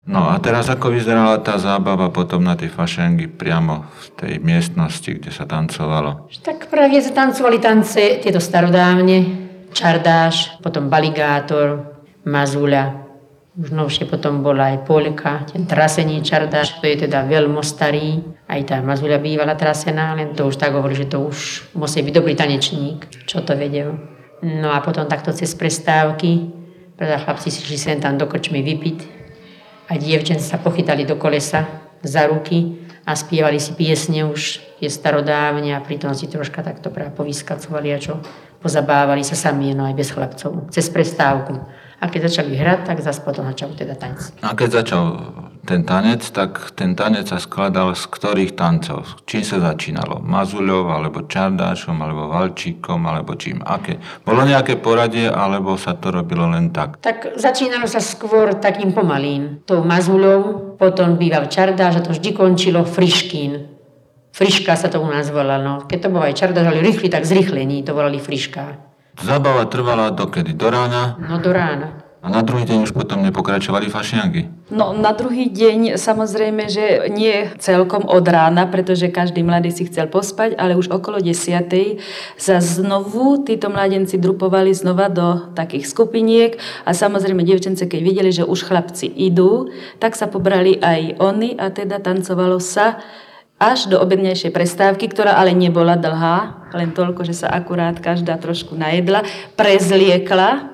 No a teraz ako vyzerala tá zábava potom na tej fašengy priamo v tej miestnosti, kde sa tancovalo? Tak práve sa tancovali tance tieto starodávne, čardáš, potom baligátor, mazuľa. Už novšie potom bola aj polka, ten trasení čardáš, to je teda veľmi starý. Aj tá mazuľa bývala trasená, len to už tak hovorí, že to už musí byť dobrý tanečník, čo to vedel. No a potom takto cez prestávky, pretože chlapci si šli sem tam do krčmy vypiť. A dievčence sa pochytali do kolesa za ruky a spievali si piesne už tie starodávne a pritom si troška takto práve povyskacovali a čo, pozabávali sa sami, no aj bez chlapcov, cez prestávku. A keď začali hrať, tak zase potom začal teda tanec. A keď začal ten tanec, tak ten tanec sa skladal z ktorých tancov? Čím sa začínalo? Mazuľov, alebo čardášom, alebo valčíkom, alebo čím? Aké? Bolo nejaké poradie, alebo sa to robilo len tak? Tak začínalo sa skôr takým pomalým. Tou mazuľou, potom býval čardáš a to vždy končilo friškín. Friška sa to u nás volalo. Keď to bol aj čardáš, ale rýchly, tak zrýchlení, to volali friška. Zábava trvala dokedy? Do rána? No do rána. A na druhý deň už potom nepokračovali fašiangy? No na druhý deň samozrejme, že nie celkom od rána, pretože každý mladý si chcel pospať, ale už okolo 10:00 sa znovu títo mladenci drupovali znova do takých skupiniek a samozrejme dievčence, keď videli, že už chlapci idú, tak sa pobrali aj oni a teda tancovalo sa až do obednejšej prestávky, ktorá ale nebola dlhá, len toľko, že sa akurát každá trošku najedla, prezliekla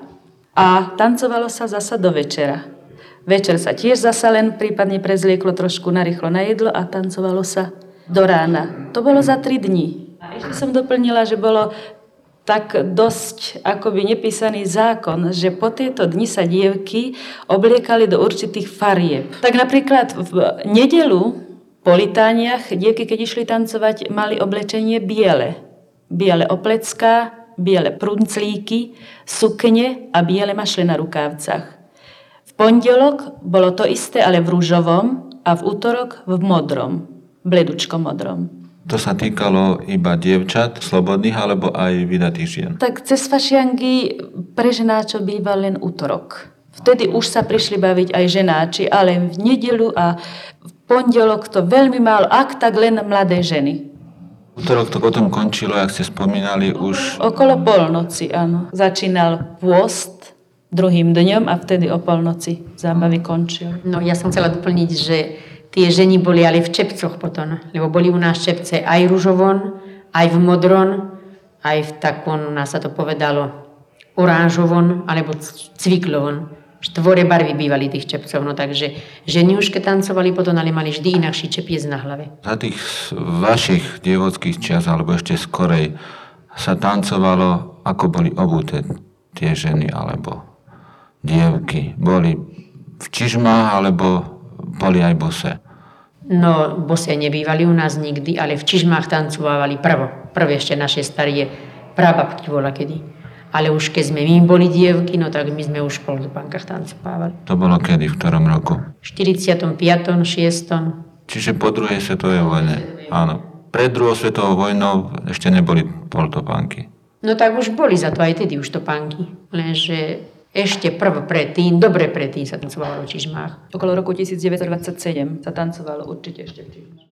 a tancovalo sa zasa do večera. Večer sa tiež zasa len prípadne prezlieklo, trošku narýchlo najedlo a tancovalo sa do rána. To bolo za 3 dní. A ešte som doplnila, že bolo tak dosť akoby nepísaný zákon, že po tieto dni sa dievky obliekali do určitých farieb. Tak napríklad v nedeľu po litániach dievky, keď išli tancovať, mali oblečenie biele. Biele oplecká, biele prunclíky, sukne a biele mašle na rukávcach. V pondelok bolo to isté, ale v ružovom a v útorok v modrom, bledučko modrom. To sa týkalo iba dievčat, slobodných, alebo aj vydatých žien? Tak cez fašiangy pre ženáčov býval len útorok. Vtedy už sa prišli baviť aj ženáči, ale v nedeľu a v pondelok to veľmi málo, ak tak len mladé ženy. Útorok to potom končilo, jak ste spomínali, už... Okolo polnoci, áno. Začínal pôst druhým dňom a vtedy o polnoci zábavy končil. No ja som chcela doplniť, že tie ženy boli ale v čepcoch potom, lebo boli u nás čepce aj ružovon, aj v modron, aj v takom, u nás sa to povedalo, oranžovon alebo cviklovon. 4 barvy bývali tých čepcov, no takže ženy už keď tancovali potom, ale mali vždy inakší čepiec na hlave. Za tých vašich dievodských čias, alebo ešte skorej, sa tancovalo, ako boli obuté tie ženy, alebo dievky. Boli v čižmách, alebo boli aj bose? No, bose nebývali u nás nikdy, ale v čižmách tancovali prvé ešte naše starie prababky bola kedy. Ale už keď sme my boli dievky, no tak my sme už v polodopánkach tancovali. To bolo kedy, v ktorom roku? V 45., 6. Čiže po druhej svetovej vojne, áno. Pred druhou svetovou vojnou ešte neboli poltopánky. No tak už boli za to aj tedy už topánky. Lenže ešte dobre predtým sa tancovalo v čižmách. Okolo roku 1927 sa tancovalo určite ešte v čižmách.